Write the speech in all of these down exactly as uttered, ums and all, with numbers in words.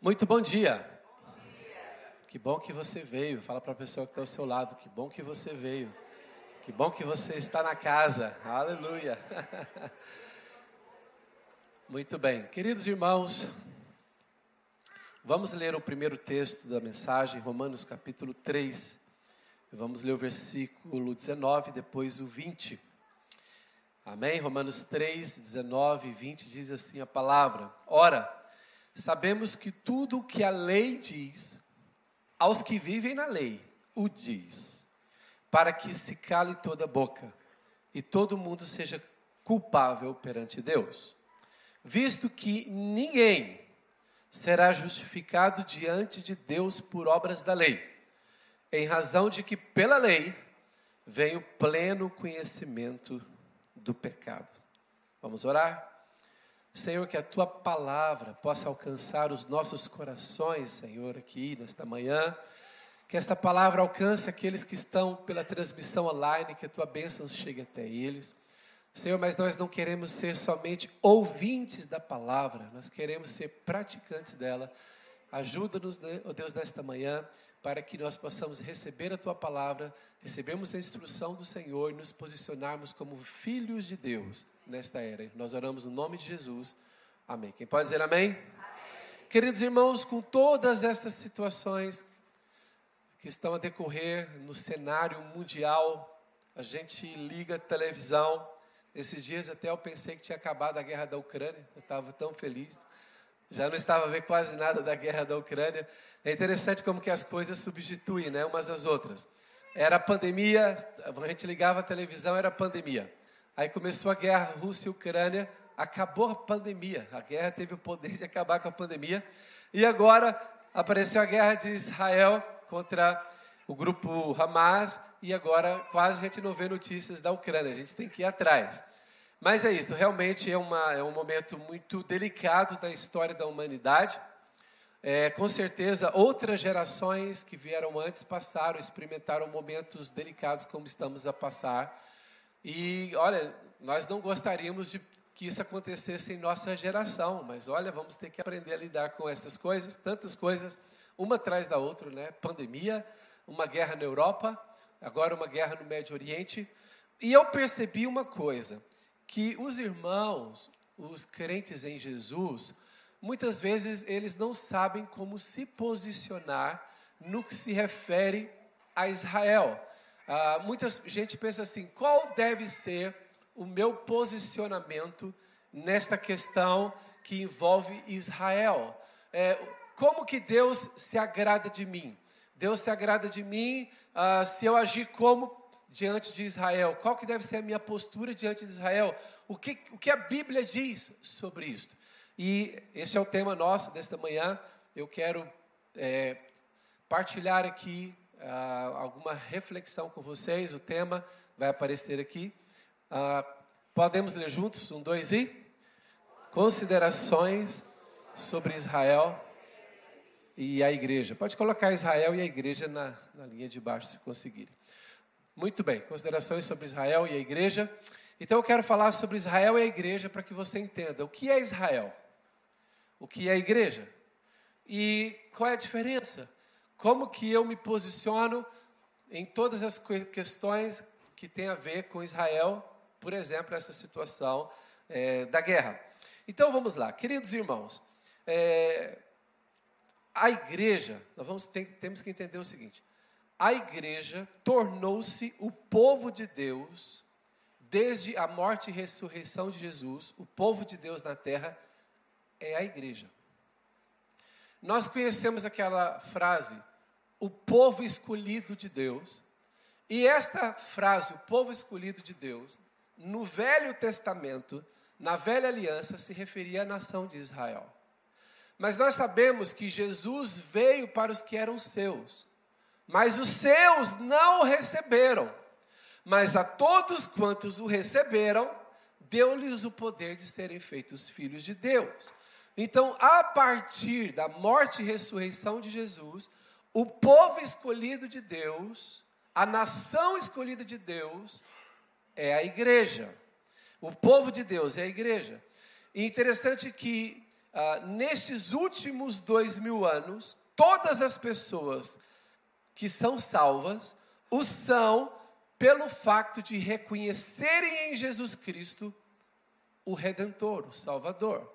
Muito bom dia. Bom dia. Que bom que você veio. Fala para a pessoa que está ao seu lado. Que bom que você veio. Que bom que você está na casa. Aleluia. Muito bem. Queridos irmãos, vamos ler o primeiro texto da mensagem, Romanos capítulo três. Vamos ler o versículo dezenove, depois o vinte. Amém? Romanos três, dezenove e vinte diz assim a palavra. Ora, sabemos que tudo o que a lei diz, aos que vivem na lei, o diz, para que se cale toda a boca e todo mundo seja culpável perante Deus. Visto que ninguém será justificado diante de Deus por obras da lei, em razão de que pela lei vem o pleno conhecimento do pecado. Vamos orar? Senhor, que a Tua palavra possa alcançar os nossos corações, Senhor, aqui nesta manhã. Que esta palavra alcance aqueles que estão pela transmissão online, que a Tua bênção chegue até eles. Senhor, mas nós não queremos ser somente ouvintes da palavra, nós queremos ser praticantes dela. Ajuda-nos, ó Deus, nesta manhã, para que nós possamos receber a Tua palavra, recebermos a instrução do Senhor e nos posicionarmos como filhos de Deus nesta era. Nós oramos no nome de Jesus. Amém. Quem pode dizer amém? Amém. Queridos irmãos, com todas estas situações que estão a decorrer no cenário mundial, a gente liga a televisão. Esses dias até eu pensei que tinha acabado a guerra da Ucrânia, eu estava tão feliz. Já não estava a ver quase nada da guerra da Ucrânia. É interessante como que as coisas substituem, né, umas às outras. Era a pandemia, a gente ligava a televisão, era a pandemia. Aí começou a guerra Rússia e Ucrânia, acabou a pandemia. A guerra teve o poder de acabar com a pandemia. E agora apareceu a guerra de Israel contra o grupo Hamas. E agora quase a gente não vê notícias da Ucrânia, a gente tem que ir atrás. Mas é isso, realmente é, uma, é um momento muito delicado da história da humanidade. É, com certeza, outras gerações que vieram antes passaram, experimentaram momentos delicados como estamos a passar. E, olha, nós não gostaríamos de que isso acontecesse em nossa geração, mas, olha, vamos ter que aprender a lidar com essas coisas, tantas coisas, uma atrás da outra, né? Pandemia, uma guerra na Europa, agora uma guerra no Médio Oriente. E eu percebi uma coisa, que os irmãos, os crentes em Jesus, muitas vezes eles não sabem como se posicionar no que se refere a Israel. Ah, muita gente pensa assim, qual deve ser o meu posicionamento nesta questão que envolve Israel? É, como que Deus se agrada de mim? Deus se agrada de mim ah, se eu agir como diante de Israel? Qual que deve ser a minha postura diante de Israel? O que, o que a Bíblia diz sobre isso? E esse é o tema nosso desta manhã. Eu quero é, partilhar aqui ah, alguma reflexão com vocês. O tema vai aparecer aqui. Ah, podemos ler juntos? Um, dois e... Considerações sobre Israel e a igreja. Pode colocar Israel e a igreja na, na linha de baixo, se conseguirem. Muito bem, considerações sobre Israel e a igreja. Então eu quero falar sobre Israel e a igreja para que você entenda o que é Israel, o que é a igreja e qual é a diferença. Como que eu me posiciono em todas as questões que tem a ver com Israel, por exemplo, essa situação é, da guerra. Então vamos lá, queridos irmãos, é, a igreja, nós vamos, tem, temos que entender o seguinte. A igreja tornou-se o povo de Deus, desde a morte e ressurreição de Jesus, o povo de Deus na terra é a igreja. Nós conhecemos aquela frase, o povo escolhido de Deus, e esta frase, o povo escolhido de Deus, no Velho Testamento, na Velha Aliança, se referia à nação de Israel. Mas nós sabemos que Jesus veio para os que eram seus, mas os seus não o receberam. Mas a todos quantos o receberam, deu-lhes o poder de serem feitos filhos de Deus. Então, a partir da morte e ressurreição de Jesus, o povo escolhido de Deus, a nação escolhida de Deus, é a igreja. O povo de Deus é a igreja. E interessante que ah, nestes últimos dois mil anos, todas as pessoas que são salvas, o são pelo fato de reconhecerem em Jesus Cristo o Redentor, o Salvador.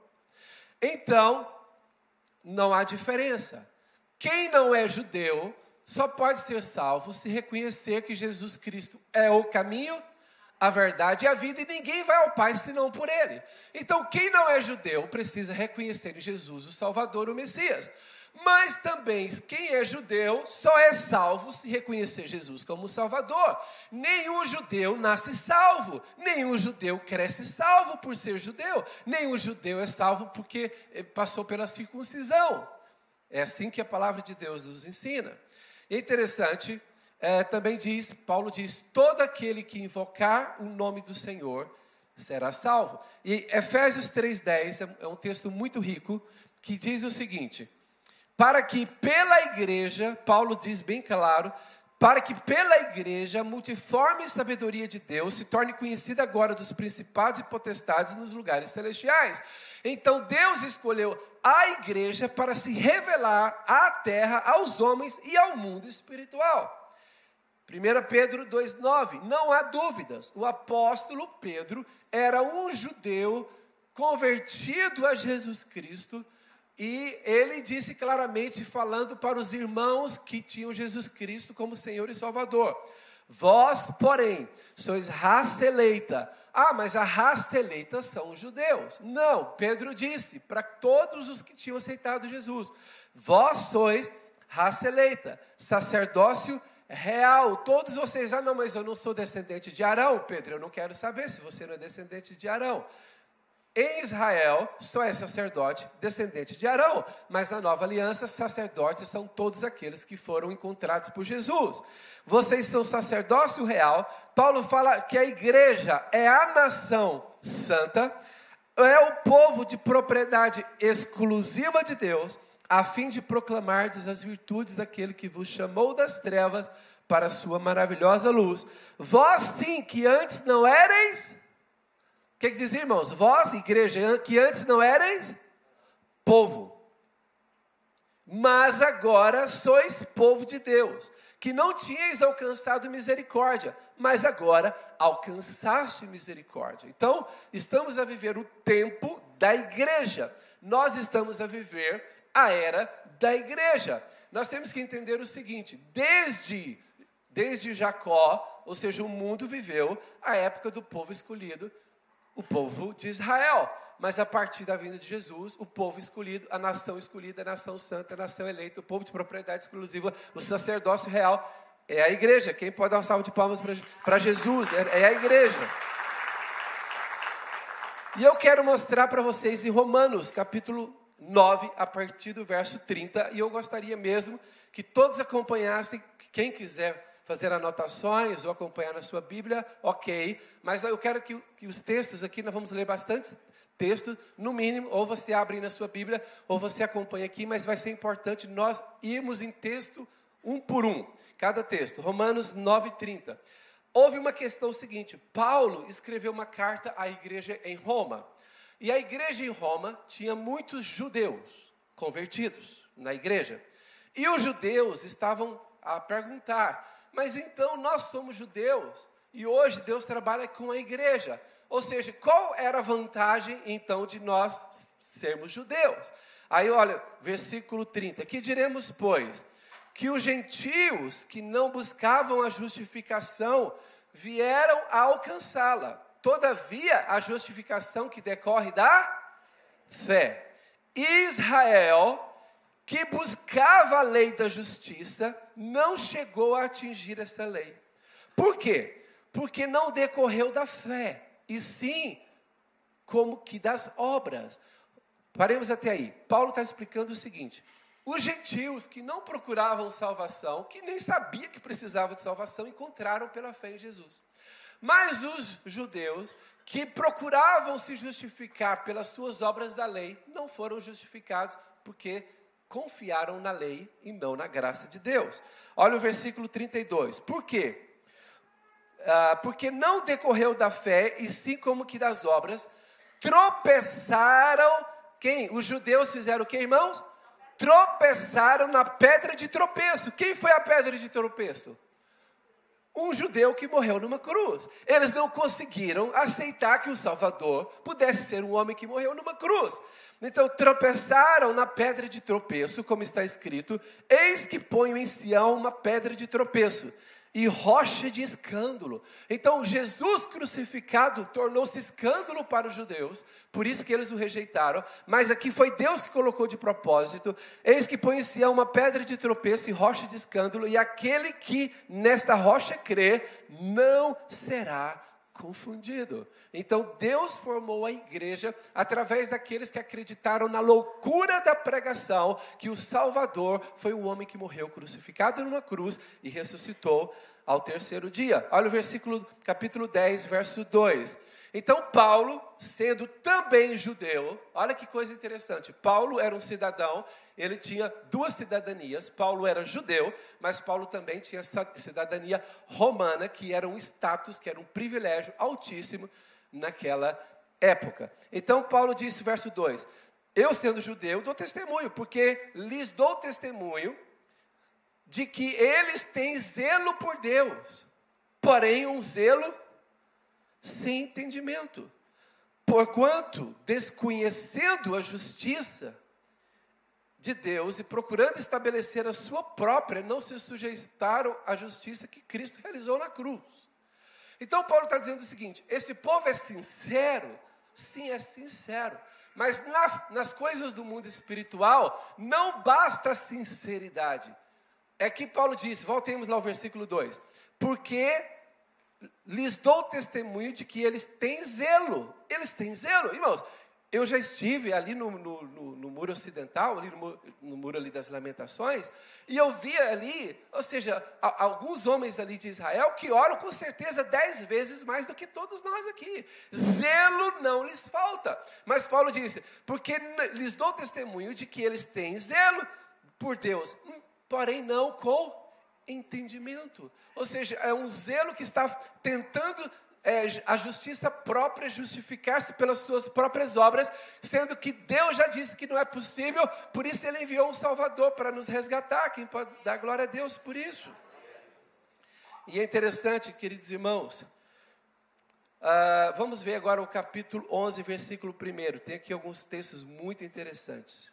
Então, não há diferença. Quem não é judeu só pode ser salvo se reconhecer que Jesus Cristo é o caminho, a verdade e a vida, e ninguém vai ao Pai senão por Ele. Então, quem não é judeu precisa reconhecer em Jesus o Salvador, o Messias. Mas também, quem é judeu só é salvo se reconhecer Jesus como Salvador. Nenhum judeu nasce salvo, nenhum judeu cresce salvo por ser judeu, nenhum judeu é salvo porque passou pela circuncisão. É assim que a palavra de Deus nos ensina. É interessante, é, também diz, Paulo diz, todo aquele que invocar o nome do Senhor será salvo. E Efésios três, dez é, é um texto muito rico, que diz o seguinte: para que pela igreja, Paulo diz bem claro, para que pela igreja a multiforme sabedoria de Deus se torne conhecida agora dos principados e potestades nos lugares celestiais. Então Deus escolheu a igreja para se revelar à terra, aos homens e ao mundo espiritual. primeira Pedro dois, nove, não há dúvidas, o apóstolo Pedro era um judeu convertido a Jesus Cristo, e ele disse claramente, falando para os irmãos que tinham Jesus Cristo como Senhor e Salvador: vós, porém, sois raça eleita. Ah, mas a raça eleita são os judeus. Não, Pedro disse para todos os que tinham aceitado Jesus: vós sois raça eleita, sacerdócio real. Todos vocês, ah não, mas eu não sou descendente de Arão. Pedro, eu não quero saber se você não é descendente de Arão. Em Israel, só é sacerdote descendente de Arão, mas na nova aliança, sacerdotes são todos aqueles que foram encontrados por Jesus. Vocês são sacerdócio real. Paulo fala que a igreja é a nação santa, é o povo de propriedade exclusiva de Deus, a fim de proclamardes as virtudes daquele que vos chamou das trevas para a sua maravilhosa luz. Vós sim, que antes não éreis... O que, que diz, irmãos? Vós, igreja, que antes não éreis povo, mas agora sois povo de Deus, que não tinhais alcançado misericórdia, mas agora alcançaste misericórdia. Então, estamos a viver o tempo da igreja. Nós estamos a viver a era da igreja. Nós temos que entender o seguinte: desde, desde Jacó, ou seja, o mundo viveu a época do povo escolhido, o povo de Israel, mas a partir da vinda de Jesus, o povo escolhido, a nação escolhida, a nação santa, a nação eleita, o povo de propriedade exclusiva, o sacerdócio real, é a igreja. Quem pode dar um salve de palmas para Jesus? É, é a igreja. E eu quero mostrar para vocês em Romanos, capítulo nove, a partir do verso trinta, e eu gostaria mesmo que todos acompanhassem, quem quiser fazer anotações ou acompanhar na sua Bíblia, ok, mas eu quero que, que os textos aqui, nós vamos ler bastante texto, no mínimo, ou você abre na sua Bíblia, ou você acompanha aqui, mas vai ser importante nós irmos em texto um por um, cada texto. Romanos nove, trinta. Houve uma questão seguinte: Paulo escreveu uma carta à igreja em Roma, e a igreja em Roma tinha muitos judeus convertidos na igreja, e os judeus estavam a perguntar: mas então nós somos judeus, e hoje Deus trabalha com a igreja, ou seja, qual era a vantagem então de nós sermos judeus? Aí olha, versículo trinta, que diremos pois? Que os gentios que não buscavam a justificação vieram a alcançá-la, todavia a justificação que decorre da fé. Israel, que buscava a lei da justiça, não chegou a atingir essa lei. Por quê? Porque não decorreu da fé, e sim como que das obras. Paremos até aí. Paulo está explicando o seguinte: os gentios que não procuravam salvação, que nem sabiam que precisavam de salvação, encontraram pela fé em Jesus. Mas os judeus que procuravam se justificar pelas suas obras da lei, não foram justificados porque confiaram na lei e não na graça de Deus. Olha o versículo trinta e dois. Por quê? Ah, porque não decorreu da fé, e sim como que das obras, tropeçaram quem? Os judeus fizeram o que, irmãos? Tropeçaram na pedra de tropeço. Quem foi a pedra de tropeço? Um judeu que morreu numa cruz. Eles não conseguiram aceitar que o Salvador pudesse ser um homem que morreu numa cruz. Então tropeçaram na pedra de tropeço, como está escrito: eis que ponho em Sião uma pedra de tropeço e rocha de escândalo. Então Jesus crucificado tornou-se escândalo para os judeus, por isso que eles o rejeitaram, mas aqui foi Deus que colocou de propósito: eis que põe em Sião uma pedra de tropeço e rocha de escândalo, e aquele que nesta rocha crê, não será confundido. Então Deus formou a igreja através daqueles que acreditaram na loucura da pregação, que o Salvador foi o homem que morreu crucificado numa cruz e ressuscitou ao terceiro dia. Olha o versículo, capítulo dez, verso dois. Então Paulo, sendo também judeu, olha que coisa interessante, Paulo era um cidadão, ele tinha duas cidadanias. Paulo era judeu, mas Paulo também tinha cidadania romana, que era um status, que era um privilégio altíssimo naquela época. Então Paulo disse, verso dois, eu sendo judeu dou testemunho, porque lhes dou testemunho de que eles têm zelo por Deus, porém um zelo sem entendimento, porquanto, desconhecendo a justiça de Deus e procurando estabelecer a sua própria, não se sujeitaram à justiça que Cristo realizou na cruz. Então Paulo está dizendo o seguinte: esse povo é sincero? Sim, é sincero, mas na, nas coisas do mundo espiritual não basta a sinceridade. É que Paulo disse, voltemos lá ao versículo dois, porque lhes dou testemunho de que eles têm zelo. Eles têm zelo, irmãos. Eu já estive ali no, no, no, no muro ocidental, ali no, no muro ali das lamentações, e eu vi ali, ou seja, a, alguns homens ali de Israel que oram com certeza dez vezes mais do que todos nós aqui. Zelo não lhes falta. Mas Paulo disse, porque lhes dou testemunho de que eles têm zelo por Deus, porém não com entendimento. Ou seja, é um zelo que está tentando é, a justiça própria justificar-se pelas suas próprias obras, sendo que Deus já disse que não é possível, por isso Ele enviou um Salvador para nos resgatar. Quem pode dar glória a Deus por isso? E é interessante, queridos irmãos, uh, vamos ver agora o capítulo onze, versículo um. Tem aqui alguns textos muito interessantes.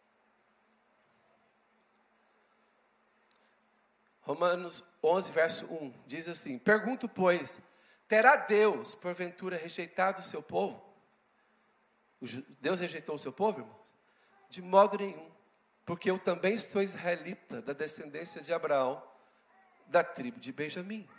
Romanos onze, verso um, diz assim: pergunto, pois, terá Deus, porventura, rejeitado o seu povo? Deus rejeitou o seu povo, irmãos? De modo nenhum, porque eu também sou israelita, da descendência de Abraão, da tribo de Benjamim.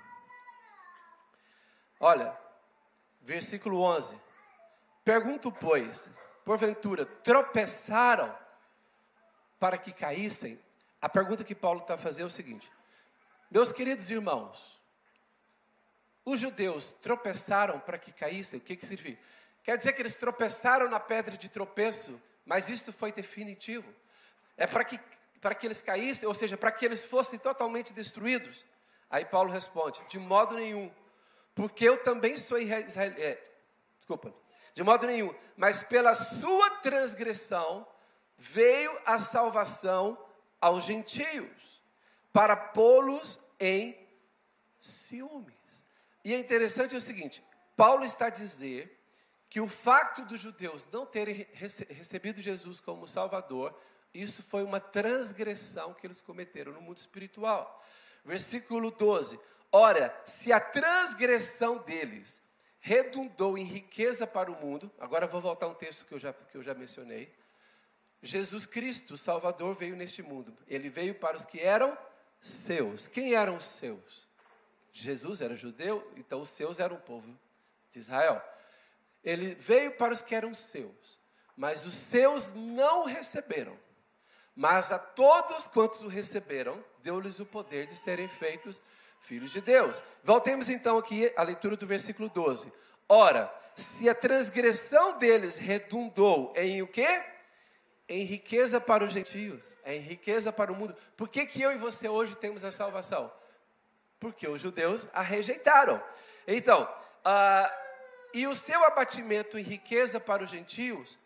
Olha, versículo onze, pergunto, pois, porventura, tropeçaram para que caíssem? A pergunta que Paulo está fazendo é o seguinte: meus queridos irmãos, os judeus tropeçaram para que caíssem? O que que significa? Quer dizer que eles tropeçaram na pedra de tropeço, mas isto foi definitivo? É para que, para que eles caíssem, ou seja, para que eles fossem totalmente destruídos? Aí Paulo responde, de modo nenhum, porque eu também sou israelita, é, desculpa, de modo nenhum, mas pela sua transgressão veio a salvação aos gentios, para pô-los em ciúmes. E é interessante o seguinte, Paulo está a dizer que o fato dos judeus não terem recebido Jesus como Salvador, isso foi uma transgressão que eles cometeram no mundo espiritual. Versículo doze, ora, se a transgressão deles redundou em riqueza para o mundo, agora vou voltar a um texto que eu já, que eu já mencionei, Jesus Cristo, o Salvador, veio neste mundo, ele veio para os que eram seus. Quem eram os seus? Jesus era judeu, então os seus eram o povo de Israel. Ele veio para os que eram seus, mas os seus não receberam. Mas a todos quantos o receberam, deu-lhes o poder de serem feitos filhos de Deus. Voltemos então aqui à leitura do versículo doze. Ora, se a transgressão deles redundou em o quê? Em riqueza para os gentios, em riqueza para o mundo. Por que que eu e você hoje temos a salvação? Porque os judeus a rejeitaram. Então, uh, e o seu abatimento em riqueza para os gentios,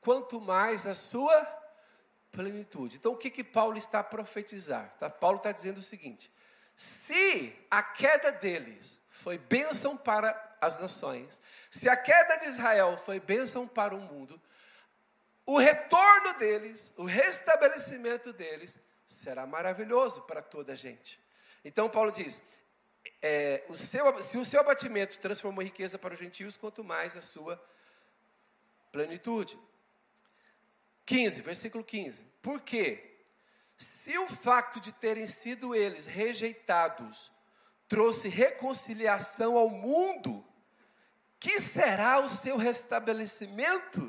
quanto mais a sua plenitude. Então, o que que Paulo está a profetizar? Tá? Paulo está dizendo o seguinte: se a queda deles foi bênção para as nações, se a queda de Israel foi bênção para o mundo, o retorno deles, o restabelecimento deles, será maravilhoso para toda a gente. Então, Paulo diz, é, o seu, se o seu abatimento transformou riqueza para os gentios, quanto mais a sua plenitude. quinze, versículo quinze. Por quê? Se o facto de terem sido eles rejeitados trouxe reconciliação ao mundo, que será o seu restabelecimento?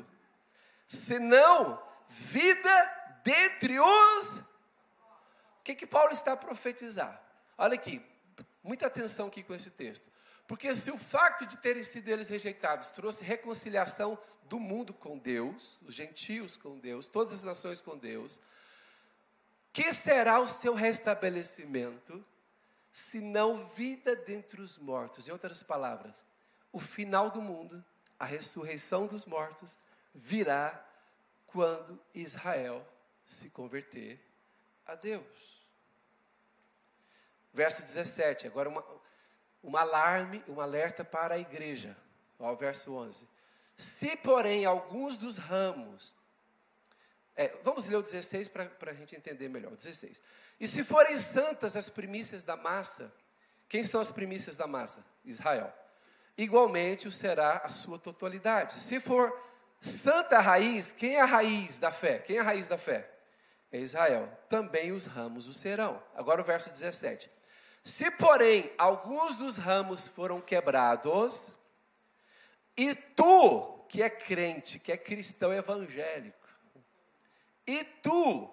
Senão vida dentre os... O que que Paulo está a profetizar? Olha aqui, muita atenção aqui com esse texto. Porque se o facto de terem sido eles rejeitados trouxe reconciliação do mundo com Deus, os gentios com Deus, todas as nações com Deus, que será o seu restabelecimento, senão vida dentre os mortos? Em outras palavras, o final do mundo, a ressurreição dos mortos, virá quando Israel se converter a Deus. Verso dezessete, agora uma, um alarme, um alerta para a igreja. Ó, verso onze. Se, porém, alguns dos ramos... É, vamos ler o dezesseis para a gente entender melhor. dezesseis. E se forem santas as primícias da massa, quem são as primícias da massa? Israel. Igualmente o será a sua totalidade. Se for santa a raiz, quem é a raiz da fé? Quem é a raiz da fé? É Israel. Também os ramos o serão. Agora o verso dezessete. Se, porém, alguns dos ramos foram quebrados, e tu, que é crente, que é cristão evangélico, e tu,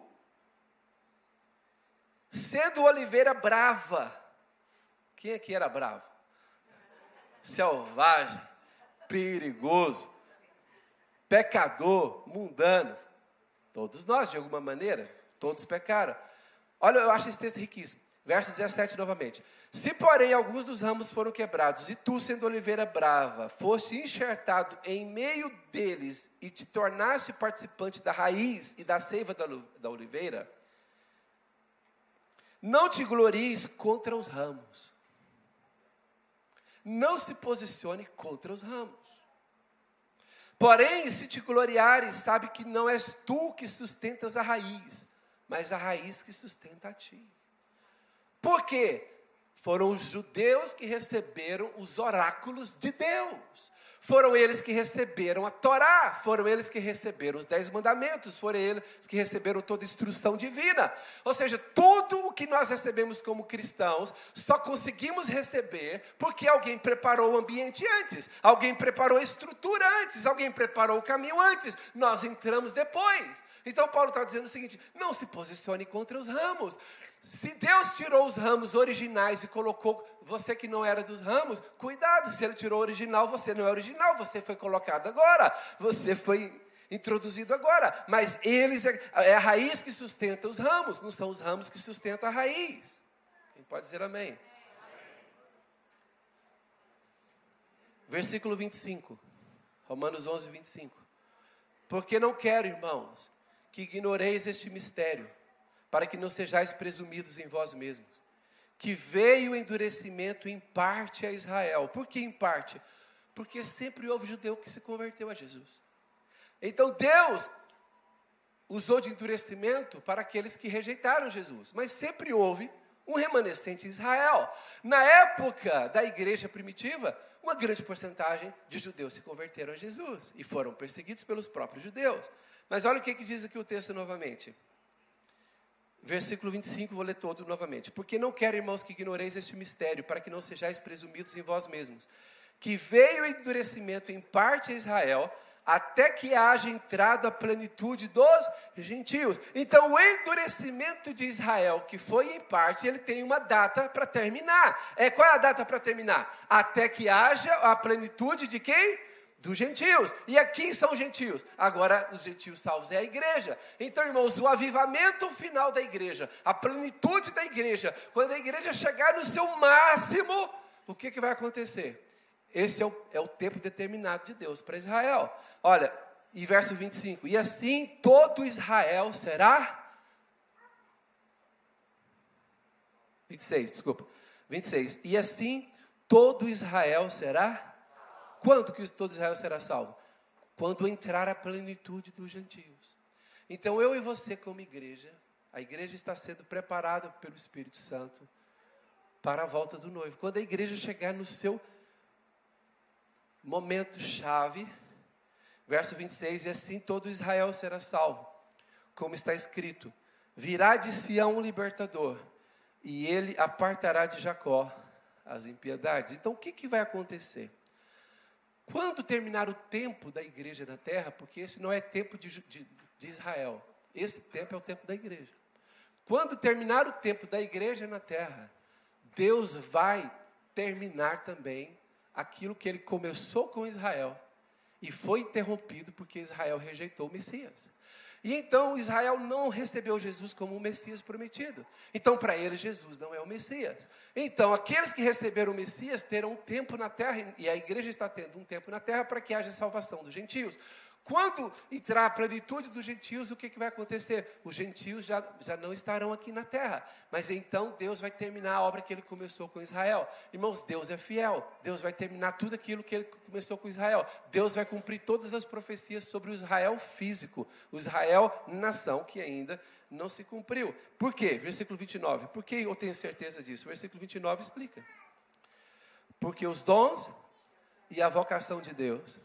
sendo oliveira brava, quem aqui era bravo? Selvagem, perigoso, pecador, mundano. Todos nós, de alguma maneira, todos pecaram. Olha, eu acho esse texto riquíssimo. Verso dezessete novamente. Se, porém, alguns dos ramos foram quebrados, e tu, sendo oliveira brava, foste enxertado em meio deles, e te tornaste participante da raiz e da seiva da oliveira, não te glories contra os ramos. Não se posicione contra os ramos. Porém, se te gloriares, sabe que não és tu que sustentas a raiz, mas a raiz que sustenta a ti. Por quê? Foram os judeus que receberam os oráculos de Deus. Foram eles que receberam a Torá. Foram eles que receberam os dez mandamentos. Foram eles que receberam toda a instrução divina. Ou seja, tudo o que nós recebemos como cristãos, só conseguimos receber porque alguém preparou o ambiente antes. Alguém preparou a estrutura antes. Alguém preparou o caminho antes. Nós entramos depois. Então Paulo está dizendo o seguinte: não se posicione contra os ramos. Se Deus tirou os ramos originais e colocou você que não era dos ramos, cuidado, se Ele tirou o original, você não é original, você foi colocado agora, você foi introduzido agora, mas eles, é, é a raiz que sustenta os ramos, não são os ramos que sustentam a raiz. Quem pode dizer amém? Amém. Versículo vinte e cinco, Romanos onze, vinte e cinco. Porque não quero, irmãos, que ignoreis este mistério, para que não sejais presumidos em vós mesmos, que veio o endurecimento em parte a Israel. Por que em parte? Porque sempre houve judeu que se converteu a Jesus. Então Deus usou de endurecimento para aqueles que rejeitaram Jesus, mas sempre houve um remanescente em Israel. Na época da igreja primitiva, uma grande porcentagem de judeus se converteram a Jesus e foram perseguidos pelos próprios judeus. Mas olha o que, que diz aqui o texto novamente. Versículo vinte e cinco, vou ler todo novamente. Porque não quero, irmãos, que ignoreis este mistério, para que não sejais presumidos em vós mesmos, que veio o endurecimento em parte a Israel, até que haja entrado a plenitude dos gentios. Então, o endurecimento de Israel, que foi em parte, ele tem uma data para terminar. É, qual é a data para terminar? Até que haja a plenitude de quem? Dos gentios. E aqui são os gentios. Agora, os gentios salvos é a igreja. Então, irmãos, o avivamento final da igreja, a plenitude da igreja, quando a igreja chegar no seu máximo, o que, que vai acontecer? Esse é o, é o tempo determinado de Deus para Israel. Olha, E verso vinte e cinco, e assim todo Israel será... vinte e seis, desculpa. vinte e seis, e assim todo Israel será... Quando que todo Israel será salvo? Quando entrar a plenitude dos gentios. Então eu e você como igreja, a igreja está sendo preparada pelo Espírito Santo para a volta do noivo. Quando a igreja chegar no seu momento chave, verso vinte e seis, e assim todo Israel será salvo, como está escrito, virá de Sião um libertador, e ele apartará de Jacó as impiedades. Então o que, que vai acontecer? Quando terminar o tempo da igreja na terra, porque esse não é tempo de, de, de Israel, esse tempo é o tempo da igreja. Quando terminar o tempo da igreja na terra, Deus vai terminar também aquilo que ele começou com Israel e foi interrompido porque Israel rejeitou o Messias. E então Israel não recebeu Jesus como o Messias prometido. Então para eles Jesus não é o Messias. Então aqueles que receberam o Messias terão um tempo na terra, e a igreja está tendo um tempo na terra para que haja salvação dos gentios. Quando entrar a plenitude dos gentios, o que, que vai acontecer? Os gentios já, já não estarão aqui na terra. Mas então Deus vai terminar a obra que ele começou com Israel. Irmãos, Deus é fiel. Deus vai terminar tudo aquilo que ele começou com Israel. Deus vai cumprir todas as profecias sobre o Israel físico. O Israel nação que ainda não se cumpriu. Por quê? Versículo vinte e nove. Por que eu tenho certeza disso? Versículo vinte e nove explica. Porque os dons e a vocação de Deus...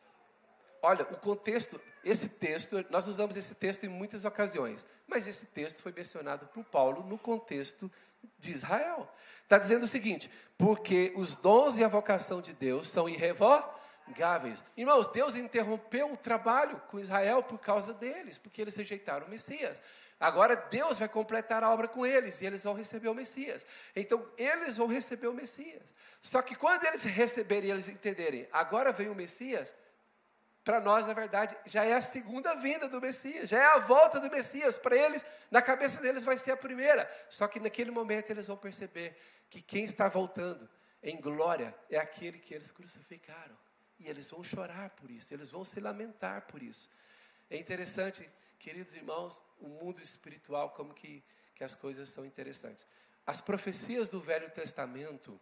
Olha, o contexto, esse texto, nós usamos esse texto em muitas ocasiões, mas esse texto foi mencionado por Paulo no contexto de Israel. Está dizendo o seguinte, porque os dons e a vocação de Deus são irrevogáveis. Irmãos, Deus interrompeu o trabalho com Israel por causa deles, porque eles rejeitaram o Messias. Agora Deus vai completar a obra com eles, e eles vão receber o Messias. Então, eles vão receber o Messias. Só que quando eles receberem e eles entenderem, agora vem o Messias... Para nós, na verdade, já é a segunda vinda do Messias, já é a volta do Messias. Para eles, na cabeça deles vai ser a primeira. Só que naquele momento eles vão perceber que quem está voltando em glória é aquele que eles crucificaram. E eles vão chorar por isso, eles vão se lamentar por isso. É interessante, queridos irmãos, o mundo espiritual, como que, que as coisas são interessantes. As profecias do Velho Testamento...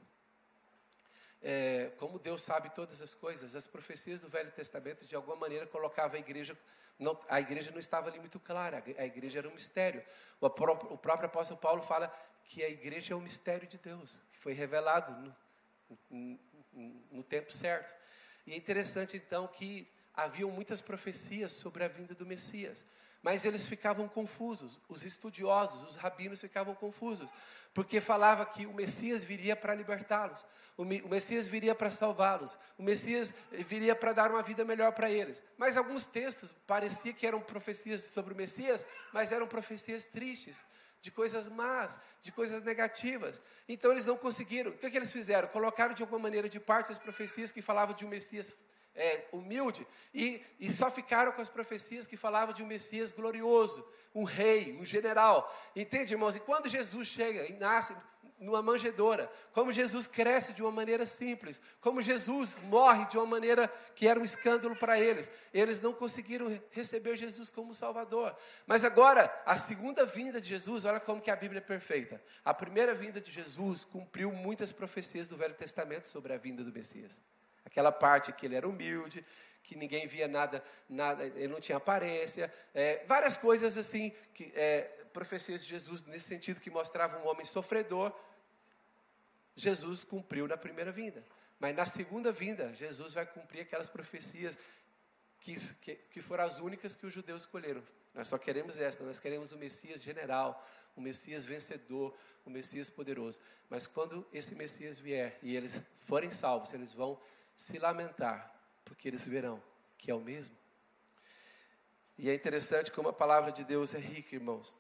É, como Deus sabe todas as coisas, as profecias do Velho Testamento de alguma maneira colocavam a igreja, não, a igreja não estava ali muito clara, a igreja era um mistério. O próprio, o próprio apóstolo Paulo fala que a igreja é um mistério de Deus, que foi revelado no, no, no tempo certo. E é interessante então que haviam muitas profecias sobre a vinda do Messias, mas eles ficavam confusos, os estudiosos, os rabinos ficavam confusos, porque falava que o Messias viria para libertá-los, o Messias viria para salvá-los, o Messias viria para dar uma vida melhor para eles. Mas alguns textos parecia que eram profecias sobre o Messias, mas eram profecias tristes, de coisas más, de coisas negativas. Então eles não conseguiram. O que, é que eles fizeram? Colocaram de alguma maneira de parte as profecias que falavam de um Messias É, humilde, e, e só ficaram com as profecias que falavam de um Messias glorioso, um rei, um general. Entende, irmãos? E quando Jesus chega e nasce numa manjedoura, como Jesus cresce de uma maneira simples, como Jesus morre de uma maneira que era um escândalo para eles, eles não conseguiram receber Jesus como Salvador. Mas agora, a segunda vinda de Jesus, olha como que a Bíblia é perfeita. A primeira vinda de Jesus cumpriu muitas profecias do Velho Testamento sobre a vinda do Messias. Aquela parte que ele era humilde, que ninguém via nada, nada ele não tinha aparência, é, várias coisas assim, que, é, profecias de Jesus nesse sentido que mostravam um homem sofredor. Jesus cumpriu na primeira vinda, mas na segunda vinda, Jesus vai cumprir aquelas profecias que, que, que foram as únicas que os judeus escolheram. Nós só queremos esta, nós queremos o Messias general, o Messias vencedor, o Messias poderoso. Mas quando esse Messias vier e eles forem salvos, eles vão se lamentar, porque eles verão que é o mesmo. E é interessante como a palavra de Deus é rica, irmãos.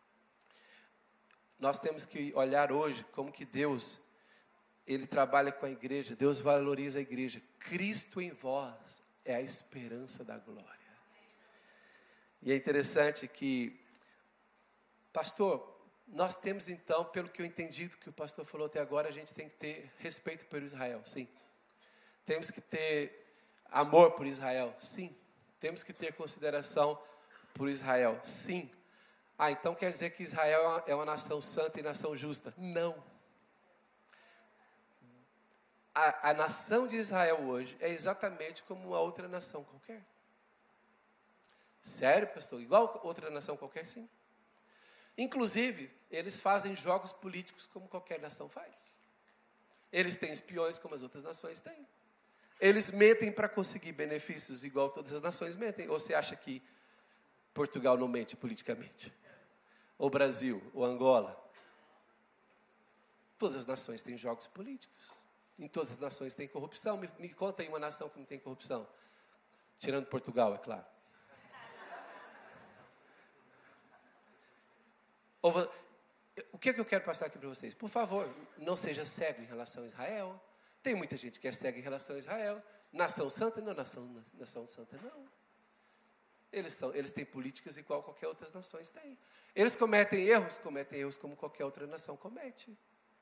Nós temos que olhar hoje como que Deus, Ele trabalha com a igreja, Deus valoriza a igreja. Cristo em vós é a esperança da glória. E é interessante que, pastor, nós temos então, pelo que eu entendi do que o pastor falou até agora, a gente tem que ter respeito pelo Israel, sim. Temos que ter amor por Israel, sim. Temos que ter consideração por Israel. Sim. Ah, então quer dizer que Israel é uma, é uma nação santa e nação justa? Não. A, a nação de Israel hoje é exatamente como uma outra nação qualquer. Sério, pastor? Igual outra nação qualquer? Sim. Inclusive, eles fazem jogos políticos como qualquer nação faz. Eles têm espiões como as outras nações têm. Eles mentem para conseguir benefícios igual todas as nações mentem. Ou você acha que Portugal não mente politicamente? Ou Brasil, ou Angola? Todas as nações têm jogos políticos. Em todas as nações tem corrupção. Me, me conta aí uma nação que não tem corrupção. Tirando Portugal, é claro. Ou, o que, é que eu quero passar aqui para vocês? Por favor, não seja cego em relação a Israel. Tem muita gente que é cega em relação a Israel. Nação santa? Não, nação, nação santa não. Eles, são, eles têm políticas igual qualquer outras nações têm. Eles cometem erros? Cometem erros como qualquer outra nação comete.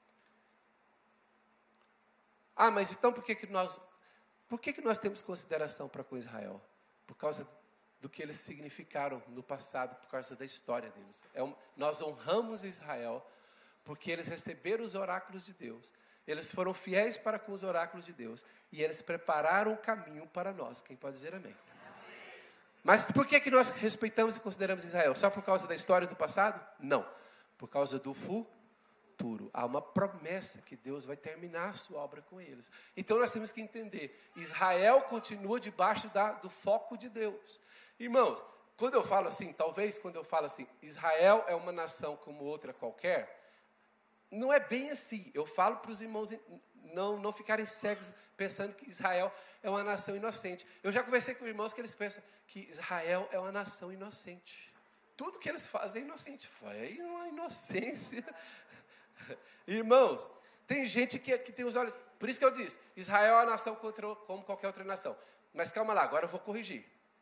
Ah, mas então por que, que nós... Por que, que nós temos consideração para com Israel? Por causa do que eles significaram no passado, por causa da história deles. É um, nós honramos Israel porque eles receberam os oráculos de Deus. Eles foram fiéis para com os oráculos de Deus. E eles prepararam o caminho para nós. Quem pode dizer amém? Mas por que, que nós respeitamos e consideramos Israel? Só por causa da história do passado? Não. Por causa do futuro. Há uma promessa que Deus vai terminar a sua obra com eles. Então nós temos que entender. Israel continua debaixo da, do foco de Deus. Irmãos, quando eu falo assim, talvez quando eu falo assim, Israel é uma nação como outra qualquer, não é bem assim. Eu falo para os irmãos não, não ficarem cegos pensando que Israel é uma nação inocente. Eu já conversei com irmãos que eles pensam que Israel é uma nação inocente. Tudo que eles fazem é inocente. Foi uma inocência. Irmãos, tem gente que, que tem os olhos... Por isso que eu disse, Israel é uma nação contra, como qualquer outra nação. Mas calma lá, agora eu vou corrigir.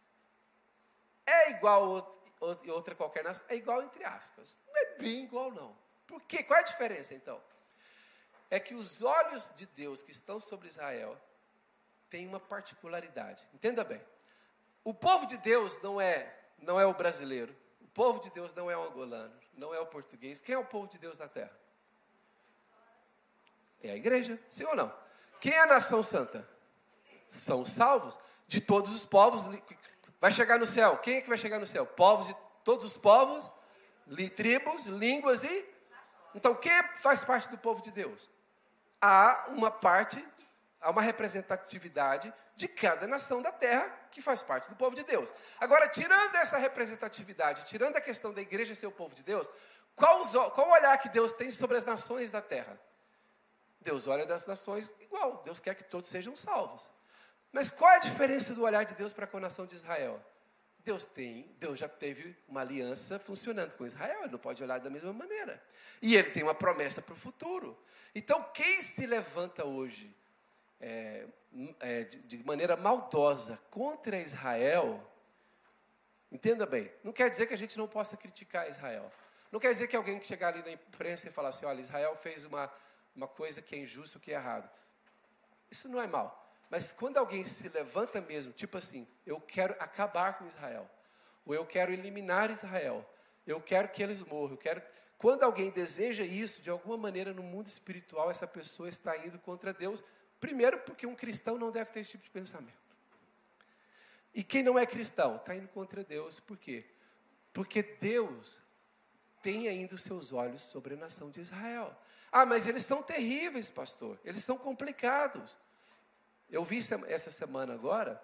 É igual a outra qualquer nação? É igual entre aspas. Não é bem igual não. Por quê? Qual é a diferença então? É que os olhos de Deus que estão sobre Israel têm uma particularidade. Entenda bem. O povo de Deus não é, não é o brasileiro. O povo de Deus não é o angolano. Não é o português. Quem é o povo de Deus na terra? É a igreja. Sim ou não? Quem é a nação santa? São os salvos. De todos os povos. Vai chegar no céu. Quem é que vai chegar no céu? Povos de todos os povos. Tribos, línguas e... Então, quem faz parte do povo de Deus? Há uma parte, há uma representatividade de cada nação da terra que faz parte do povo de Deus. Agora, tirando essa representatividade, tirando a questão da igreja ser o povo de Deus, qual, os, qual o olhar que Deus tem sobre as nações da terra? Deus olha das nações igual. Deus quer que todos sejam salvos. Mas qual é a diferença do olhar de Deus para com a nação de Israel? Deus tem, Deus já teve uma aliança funcionando com Israel, ele não pode olhar da mesma maneira. E ele tem uma promessa para o futuro. Então, quem se levanta hoje é, é, de, de maneira maldosa contra Israel, entenda bem, não quer dizer que a gente não possa criticar Israel. Não quer dizer que alguém que chegar ali na imprensa e falar assim, olha, Israel fez uma, uma coisa que é injusta, que é errado. Isso não é mal. Mas quando alguém se levanta mesmo, tipo assim, eu quero acabar com Israel, ou eu quero eliminar Israel, eu quero que eles morram, eu quero... Quando alguém deseja isso, de alguma maneira no mundo espiritual, essa pessoa está indo contra Deus, primeiro porque um cristão não deve ter esse tipo de pensamento. E quem não é cristão, está indo contra Deus, por quê? Porque Deus tem ainda os seus olhos sobre a nação de Israel. Ah, mas eles são terríveis, pastor, eles são complicados. Eu vi essa semana agora,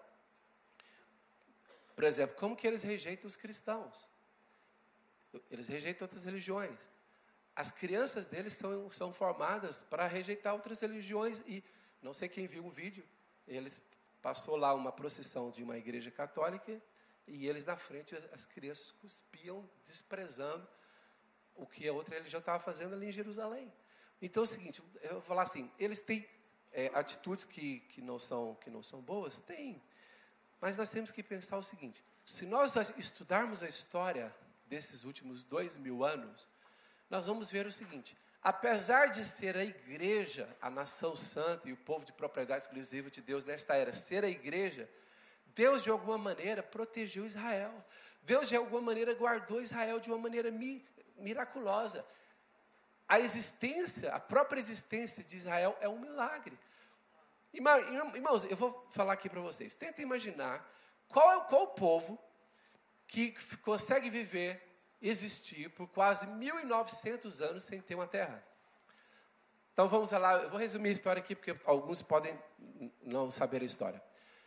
por exemplo, como que eles rejeitam os cristãos. Eles rejeitam outras religiões. As crianças deles são, são formadas para rejeitar outras religiões. E não sei quem viu um vídeo, eles passou lá uma procissão de uma igreja católica e eles na frente, as crianças cuspiam, desprezando o que a outra religião estava fazendo ali em Jerusalém. Então é o seguinte, eu vou falar assim, eles têm... É, atitudes que, que, não são, que não são boas? Tem. Mas nós temos que pensar o seguinte, se nós estudarmos a história desses últimos dois mil anos, nós vamos ver o seguinte, apesar de ser a igreja, a nação santa e o povo de propriedade exclusiva de Deus nesta era, ser a igreja, Deus, de alguma maneira, protegeu Israel. Deus, de alguma maneira, guardou Israel de uma maneira mi, miraculosa. A existência, a própria existência de Israel é um milagre. Irmãos, eu vou falar aqui para vocês. Tentem imaginar qual, qual o povo que consegue viver, existir por quase mil e novecentos anos sem ter uma terra. Então vamos lá, eu vou resumir a história aqui, porque alguns podem não saber a história.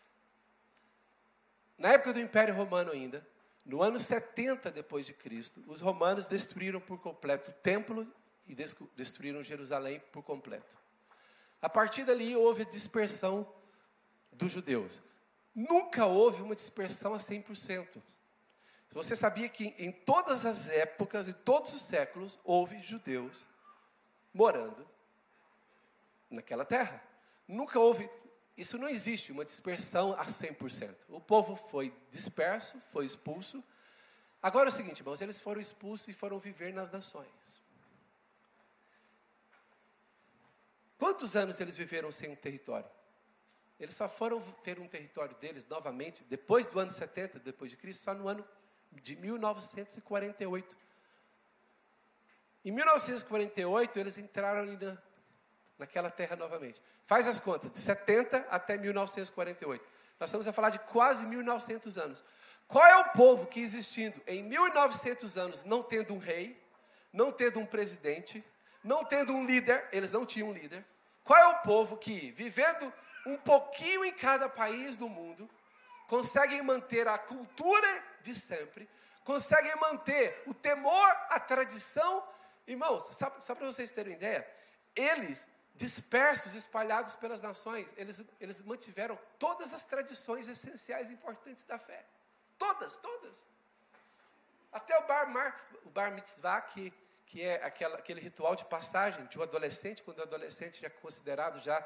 Na época do Império Romano ainda, no ano setenta depois de Cristo, os romanos destruíram por completo o templo e destruíram Jerusalém por completo. A partir dali houve a dispersão dos judeus. Nunca houve uma dispersão a cem por cento. Você sabia que em todas as épocas, em todos os séculos, houve judeus morando naquela terra? Nunca houve, isso não existe, uma dispersão a cem por cento. O povo foi disperso, foi expulso. Agora é o seguinte, irmãos, eles foram expulsos e foram viver nas nações. Quantos anos eles viveram sem um território? Eles só foram ter um território deles novamente, depois do ano setenta, depois de Cristo, só no ano de mil novecentos e quarenta e oito. Em mil novecentos e quarenta e oito, eles entraram ali na, naquela terra novamente. Faz as contas, de setenta até mil novecentos e quarenta e oito. Nós estamos a falar de quase mil e novecentos anos. Qual é o povo que existindo em mil e novecentos anos, não tendo um rei, não tendo um presidente, não tendo um líder, eles não tinham um líder. Qual é o povo que, vivendo um pouquinho em cada país do mundo, conseguem manter a cultura de sempre, conseguem manter o temor, a tradição. Irmãos, só, só para vocês terem ideia, eles, dispersos, espalhados pelas nações, eles, eles mantiveram todas as tradições essenciais e importantes da fé. Todas, todas. Até o bar, mar, o bar mitzvah, que... que é aquela, aquele ritual de passagem de um adolescente, quando o adolescente já é considerado já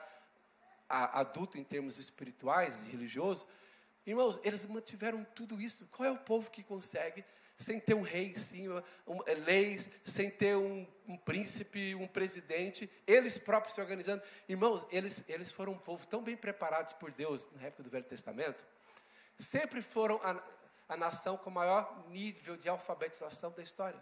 a, adulto em termos espirituais e religioso. Irmãos, eles mantiveram tudo isso. Qual é o povo que consegue, sem ter um rei em cima, um, leis, sem ter um, um príncipe, um presidente, eles próprios se organizando? Irmãos, eles, eles foram um povo tão bem preparados por Deus na época do Velho Testamento, sempre foram a, a nação com o maior nível de alfabetização da história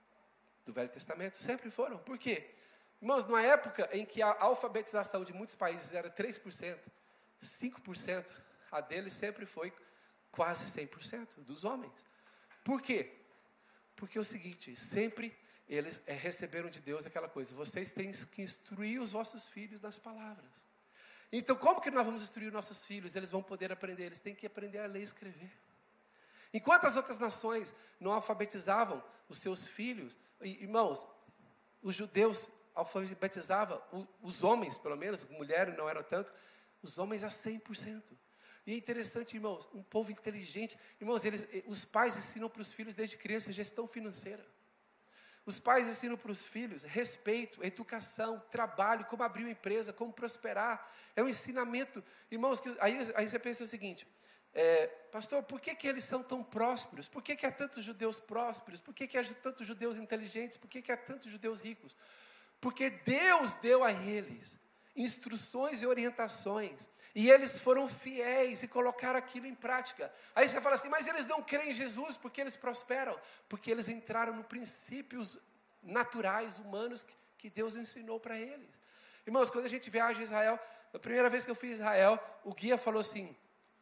do Velho Testamento, sempre foram. Por quê? Irmãos, numa época em que a alfabetização de muitos países era três por cento, cinco por cento, a deles sempre foi quase cem por cento dos homens. Por quê? Porque é o seguinte, sempre eles é, receberam de Deus aquela coisa, vocês têm que instruir os vossos filhos nas palavras. Então, como que nós vamos instruir os nossos filhos? Eles vão poder aprender, eles têm que aprender a ler e escrever. Enquanto as outras nações não alfabetizavam os seus filhos, irmãos, os judeus alfabetizavam, os homens, pelo menos, mulheres não eram tanto, os homens a cem por cento. E é interessante, irmãos, um povo inteligente. Irmãos, eles, os pais ensinam para os filhos desde criança gestão financeira. Os pais ensinam para os filhos respeito, educação, trabalho, como abrir uma empresa, como prosperar. É um ensinamento. Irmãos, que, aí, aí você pensa o seguinte... É, pastor, por que, que eles são tão prósperos? Por que, que há tantos judeus prósperos? Por que, que há tantos judeus inteligentes? Por que, que há tantos judeus ricos? Porque Deus deu a eles instruções e orientações, e eles foram fiéis e colocaram aquilo em prática. Aí você fala assim, mas eles não creem em Jesus porque eles prosperam? Porque eles entraram nos princípios naturais, humanos, que, que Deus ensinou para eles. Irmãos, quando a gente viaja a Israel, a primeira vez que eu fui a Israel, o guia falou assim,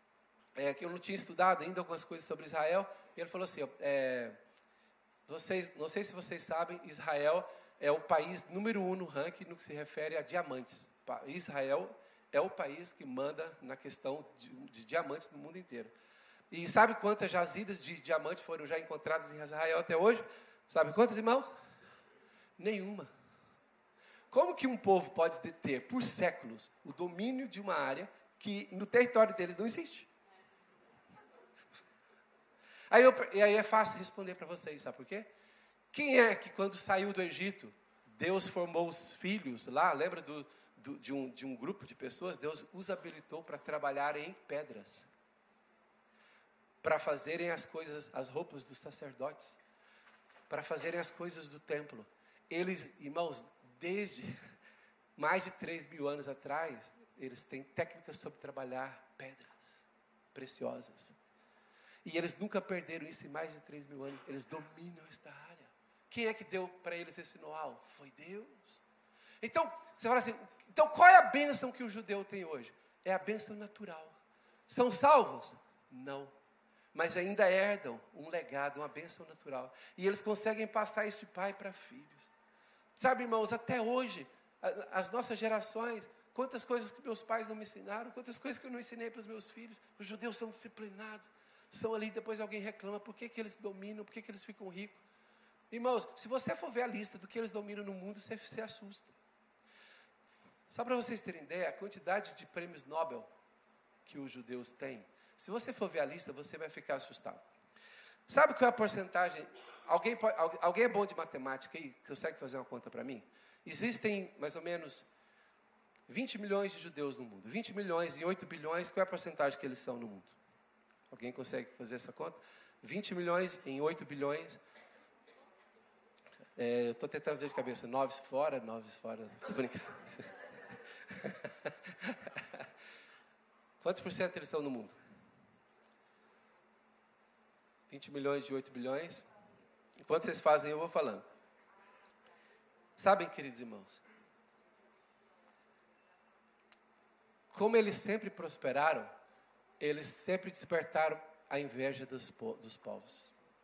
É, que eu não tinha estudado ainda algumas coisas sobre Israel, e ele falou assim, é, vocês, não sei se vocês sabem, Israel é o país número um no ranking no que se refere a diamantes. Israel é o país que manda na questão de, de diamantes no mundo inteiro. E sabe quantas jazidas de diamante foram já encontradas em Israel até hoje? Sabe quantas, irmão? Nenhuma. Como que um povo pode ter por séculos o domínio de uma área que no território deles não existe? Aí, eu, e aí é fácil responder para vocês, sabe por quê? Quem é que quando saiu do Egito, Deus formou os filhos lá, lembra do, do, de, um, de um grupo de pessoas? Deus os habilitou para trabalhar em pedras, para fazerem as coisas, as roupas dos sacerdotes, para fazerem as coisas do templo. Eles, irmãos, desde mais de três mil anos atrás, eles têm técnicas sobre trabalhar pedras. preciosas. E eles nunca perderam isso em mais de três mil anos. Eles dominam esta área. Quem é que deu para eles esse know-how? Foi Deus. Então, você fala assim, então qual é a bênção que o judeu tem hoje? É a bênção natural. São salvos? Não. Mas ainda herdam um legado, uma bênção natural. E eles conseguem passar isso de pai para filhos. Sabe, irmãos, até hoje, as nossas gerações, quantas coisas que meus pais não me ensinaram, quantas coisas que eu não ensinei para os meus filhos. Os judeus são disciplinados. Estão ali, depois alguém reclama, por que, que eles dominam, por que, que eles ficam ricos? Irmãos, se você for ver a lista do que eles dominam no mundo, você se assusta. Só para vocês terem ideia, a quantidade de prêmios Nobel que os judeus têm, se você for ver a lista, você vai ficar assustado. Sabe qual é a porcentagem? Alguém, pode, alguém é bom de matemática aí? Consegue fazer uma conta para mim? Existem mais ou menos vinte milhões de judeus no mundo. vinte milhões e oito bilhões, qual é a porcentagem que eles são no mundo? Alguém consegue fazer essa conta? vinte milhões em oito bilhões. É, eu estou tentando fazer de cabeça. nove fora, nove fora. Estou brincando. Quantos por cento eles estão no mundo? vinte milhões de oito bilhões. Enquanto vocês fazem, eu vou falando. Sabem, queridos irmãos, como eles sempre prosperaram, eles sempre despertaram a inveja dos, po- dos povos.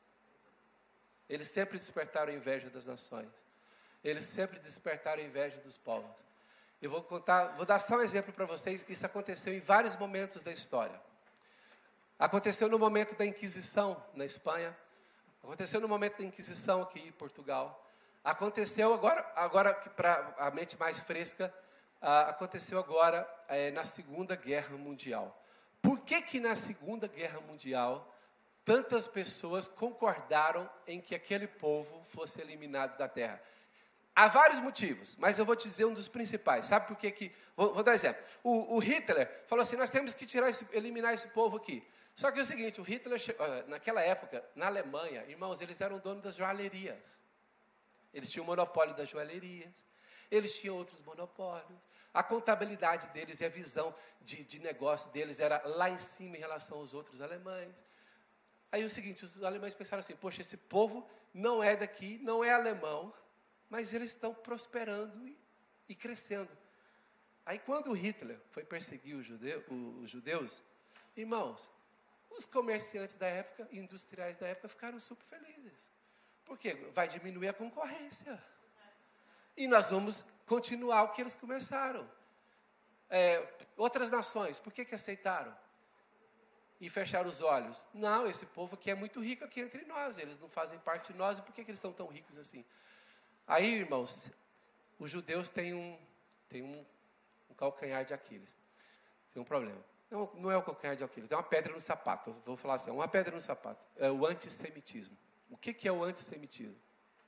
Eles sempre despertaram a inveja das nações. Eles sempre despertaram a inveja dos povos. Eu vou contar, vou dar só um exemplo para vocês. Isso aconteceu em vários momentos da história. Aconteceu no momento da Inquisição na Espanha. Aconteceu no momento da Inquisição aqui em Portugal. Aconteceu agora, agora para a mente mais fresca, ah, aconteceu agora eh, na Segunda Guerra Mundial. Por que que na Segunda Guerra Mundial tantas pessoas concordaram em que aquele povo fosse eliminado da terra? Há vários motivos, mas eu vou te dizer um dos principais. Sabe por que que... Vou, vou dar um exemplo. O, o Hitler falou assim, nós temos que tirar esse, eliminar esse povo aqui. Só que é o seguinte, o Hitler, naquela época, na Alemanha, irmãos, eles eram donos das joalherias. Eles tinham o monopólio das joalherias. Eles tinham outros monopólios. A contabilidade deles e a visão de, de negócio deles era lá em cima em relação aos outros alemães. Aí é o seguinte, os alemães pensaram assim, poxa, esse povo não é daqui, não é alemão, mas eles estão prosperando e, e crescendo. Aí quando Hitler foi perseguir os, judeu, os judeus, irmãos, os comerciantes da época, industriais da época, ficaram super felizes. Por quê? Vai diminuir a concorrência. E nós vamos continuar o que eles começaram. É, outras nações, por que que aceitaram? E fecharam os olhos? Não, esse povo aqui é muito rico aqui entre nós. Eles não fazem parte de nós. E por que que eles são tão ricos assim? Aí, irmãos, os judeus têm um, têm um, um calcanhar de Aquiles. Tem um problema. Não, não é o calcanhar de Aquiles, é uma pedra no sapato. Eu vou falar assim, é uma pedra no sapato. É o antissemitismo. O que que é o antissemitismo?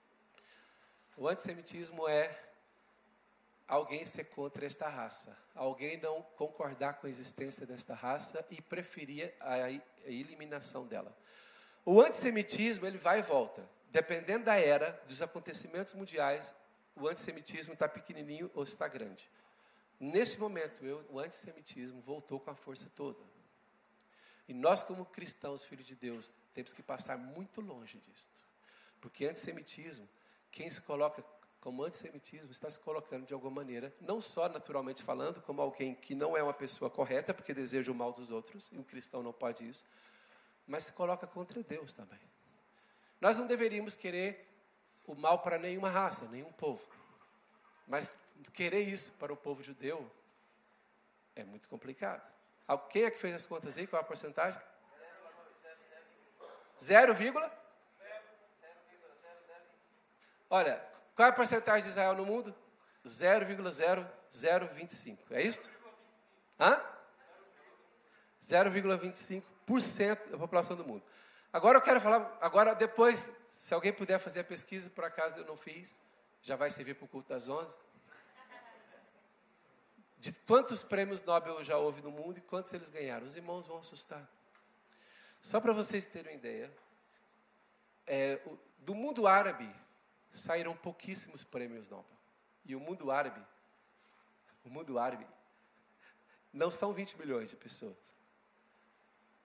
O antissemitismo é alguém ser contra esta raça. Alguém não concordar com a existência desta raça e preferir a, a eliminação dela. O antissemitismo, ele vai e volta. Dependendo da era, dos acontecimentos mundiais, o antissemitismo está pequenininho ou está grande. Nesse momento, eu, o antissemitismo voltou com a força toda. E nós, como cristãos, filhos de Deus, temos que passar muito longe disso. Porque antissemitismo, quem se coloca como antissemitismo, está se colocando de alguma maneira, não só naturalmente falando, como alguém que não é uma pessoa correta, porque deseja o mal dos outros, e um cristão não pode isso, mas se coloca contra Deus também. Nós não deveríamos querer o mal para nenhuma raça, nenhum povo. Mas querer isso para o povo judeu é muito complicado. Quem é que fez as contas aí? Qual é a porcentagem? Zero vírgula? Olha, qual é a porcentagem de Israel no mundo? zero vírgula zero zero vinte e cinco. É isso? Hã? zero vírgula vinte e cinco por cento da população do mundo. Agora eu quero falar, agora depois, se alguém puder fazer a pesquisa, por acaso eu não fiz, já vai servir para o culto das onze. De quantos prêmios Nobel já houve no mundo e quantos eles ganharam? Os irmãos vão assustar. Só para vocês terem uma ideia, é, o, do mundo árabe saíram pouquíssimos prêmios Nobel. E o mundo árabe, o mundo árabe, não são vinte milhões de pessoas.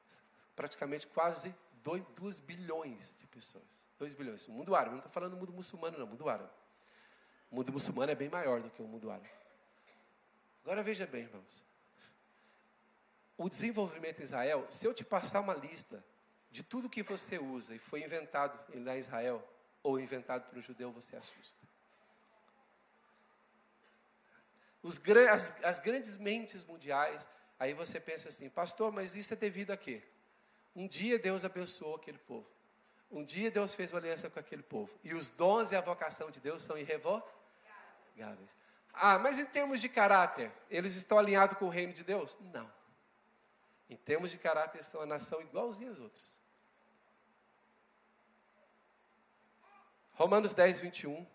praticamente quase dois bilhões de pessoas. dois bilhões. O mundo árabe, não estou falando do mundo muçulmano, não, o mundo árabe. O mundo muçulmano é bem maior do que o mundo árabe. Agora veja bem, irmãos. O desenvolvimento em Israel, se eu te passar uma lista de tudo que você usa e foi inventado lá em Israel, ou inventado pelo judeu, você assusta. Os, as, as grandes mentes mundiais, aí você pensa assim, pastor, mas isso é devido a quê? Um dia Deus abençoou aquele povo. Um dia Deus fez uma aliança com aquele povo. E os dons e a vocação de Deus são irrevogáveis. Ah, mas em termos de caráter, eles estão alinhados com o reino de Deus? Não. Em termos de caráter, eles são uma nação igualzinha às outras. Romanos dez, vinte e um.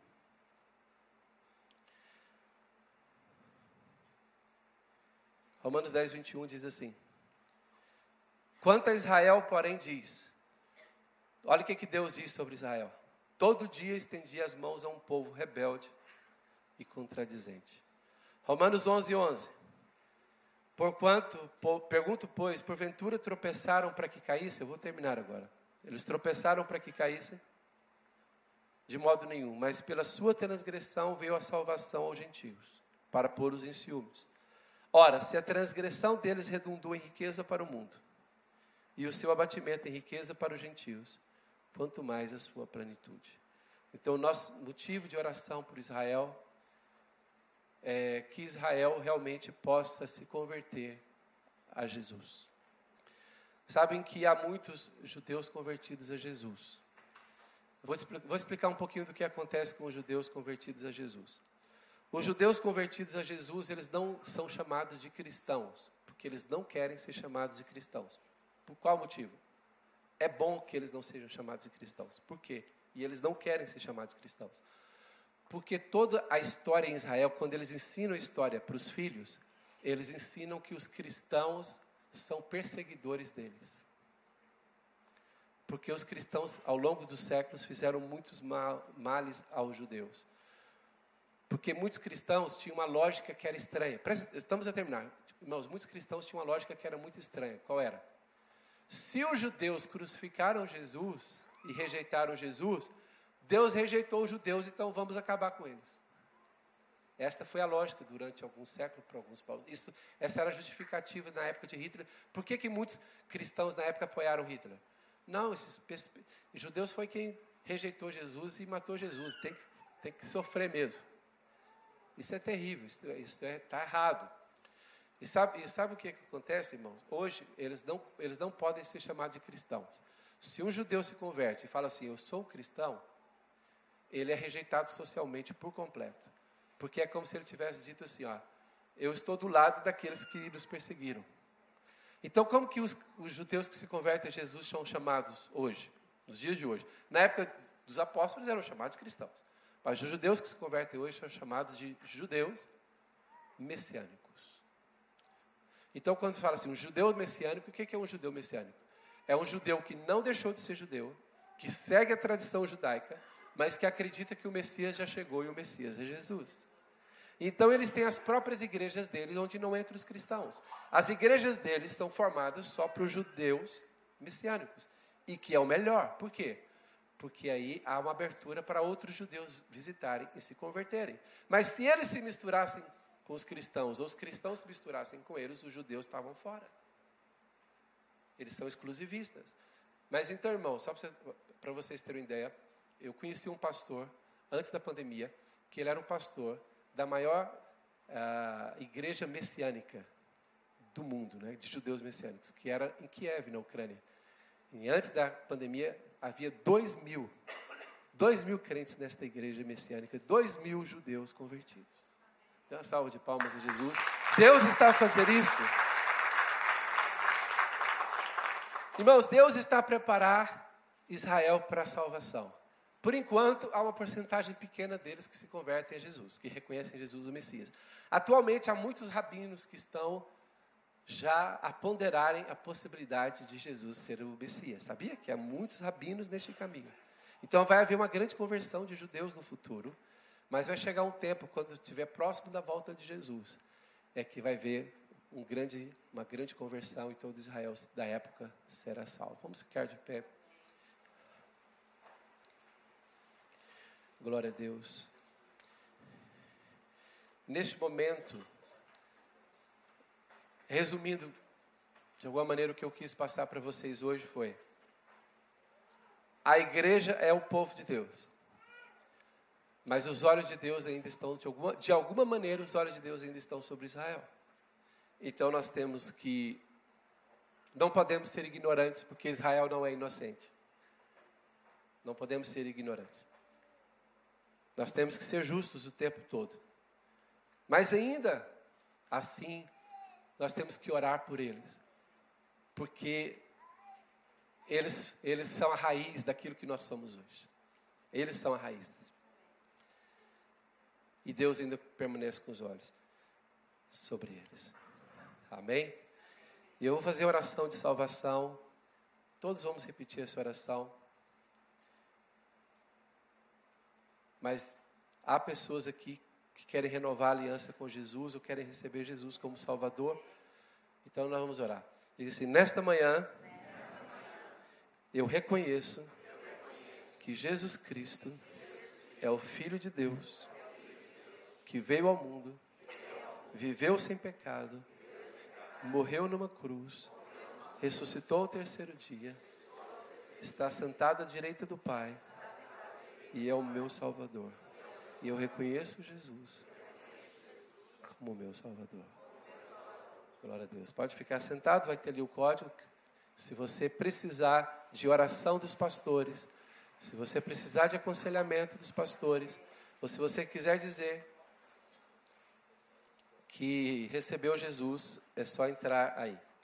Romanos dez, vinte e um diz assim. Quanto a Israel, porém, diz. Olha o que, que Deus diz sobre Israel. Todo dia estendia as mãos a um povo rebelde e contradizente. Romanos onze, onze. Porquanto, po, pergunto, pois, porventura tropeçaram para que caíssem? Eu vou terminar agora. Eles tropeçaram para que caíssem? De modo nenhum, mas pela sua transgressão veio a salvação aos gentios, para pô-los em ciúmes. Ora, se a transgressão deles redundou em riqueza para o mundo, e o seu abatimento em riqueza para os gentios, quanto mais a sua plenitude. Então, o nosso motivo de oração por Israel é que Israel realmente possa se converter a Jesus. Sabem que há muitos judeus convertidos a Jesus. Vou, vou explicar um pouquinho do que acontece com os judeus convertidos a Jesus. Os judeus convertidos a Jesus, eles não são chamados de cristãos, porque eles não querem ser chamados de cristãos. Por qual motivo? É bom que eles não sejam chamados de cristãos. Por quê? E eles não querem ser chamados de cristãos. Porque toda a história em Israel, quando eles ensinam a história para os filhos, eles ensinam que os cristãos são perseguidores deles. Porque os cristãos, ao longo dos séculos, fizeram muitos mal, males aos judeus. Porque muitos cristãos tinham uma lógica que era estranha. Presta, estamos a terminar. Irmãos, muitos cristãos tinham uma lógica que era muito estranha. Qual era? Se os judeus crucificaram Jesus e rejeitaram Jesus, Deus rejeitou os judeus, então vamos acabar com eles. Esta foi a lógica durante alguns séculos, para alguns povos. Isso, essa era a justificativa na época de Hitler. Por que, que muitos cristãos na época apoiaram Hitler? Não, esses judeus foi quem rejeitou Jesus e matou Jesus. Tem que, tem que sofrer mesmo. Isso é terrível, isso está é, tá errado. E sabe, e sabe o que, que acontece, irmãos? Hoje, eles não, eles não podem ser chamados de cristãos. Se um judeu se converte e fala assim, eu sou um cristão, ele é rejeitado socialmente por completo. Porque é como se ele tivesse dito assim, ó, eu estou do lado daqueles que nos perseguiram. Então, como que os, os judeus que se convertem a Jesus são chamados hoje, nos dias de hoje? Na época dos apóstolos eram chamados de cristãos. Mas os judeus que se convertem hoje são chamados de judeus messiânicos. Então, quando fala assim, um judeu messiânico, o que é um judeu messiânico? É um judeu que não deixou de ser judeu, que segue a tradição judaica, mas que acredita que o Messias já chegou e o Messias é Jesus. Então, eles têm as próprias igrejas deles, onde não entram os cristãos. As igrejas deles são formadas só para os judeus messiânicos, e que é o melhor. Por quê? Porque aí há uma abertura para outros judeus visitarem e se converterem. Mas se eles se misturassem com os cristãos, ou os cristãos se misturassem com eles, os judeus estavam fora. Eles são exclusivistas. Mas então, irmão, só para vocês terem uma ideia, eu conheci um pastor, antes da pandemia, que ele era um pastor da maior uh, igreja messiânica do mundo, né, de judeus messiânicos, que era em Kiev, na Ucrânia. E antes da pandemia, havia dois mil, dois mil crentes nesta igreja messiânica, dois mil judeus convertidos. Dê uma salva de palmas a Jesus. Deus está a fazer isto. Irmãos, Deus está a preparar Israel para a salvação. Por enquanto, há uma porcentagem pequena deles que se convertem a Jesus, que reconhecem Jesus o Messias. Atualmente, há muitos rabinos que estão já a ponderarem a possibilidade de Jesus ser o Messias. Sabia que há muitos rabinos neste caminho? Então, vai haver uma grande conversão de judeus no futuro, mas vai chegar um tempo, quando estiver próximo da volta de Jesus, é que vai ver um grande, uma grande conversão e todo Israel da época será salvo. Vamos ficar de pé. Glória a Deus. Neste momento, resumindo, de alguma maneira o que eu quis passar para vocês hoje foi: a igreja é o povo de Deus, mas os olhos de Deus ainda estão, de alguma, de alguma maneira, os olhos de Deus ainda estão sobre Israel. Então nós temos que, não podemos ser ignorantes, porque Israel não é inocente. Não podemos ser ignorantes. Nós temos que ser justos o tempo todo. Mas ainda assim, nós temos que orar por eles. Porque eles, eles são a raiz daquilo que nós somos hoje. Eles são a raiz. E Deus ainda permanece com os olhos sobre eles. Amém? E eu vou fazer a oração de salvação. Todos vamos repetir essa oração. Mas há pessoas aqui que querem renovar a aliança com Jesus, ou querem receber Jesus como Salvador. Então nós vamos orar. Diga assim: nesta manhã, eu reconheço que Jesus Cristo é o Filho de Deus, que veio ao mundo, viveu sem pecado, morreu numa cruz, ressuscitou ao terceiro dia, está sentado à direita do Pai, e é o meu Salvador. E eu reconheço Jesus como meu Salvador. Glória a Deus. Pode ficar sentado, vai ter ali o código. Se você precisar de oração dos pastores, se você precisar de aconselhamento dos pastores, ou se você quiser dizer que recebeu Jesus, é só entrar aí.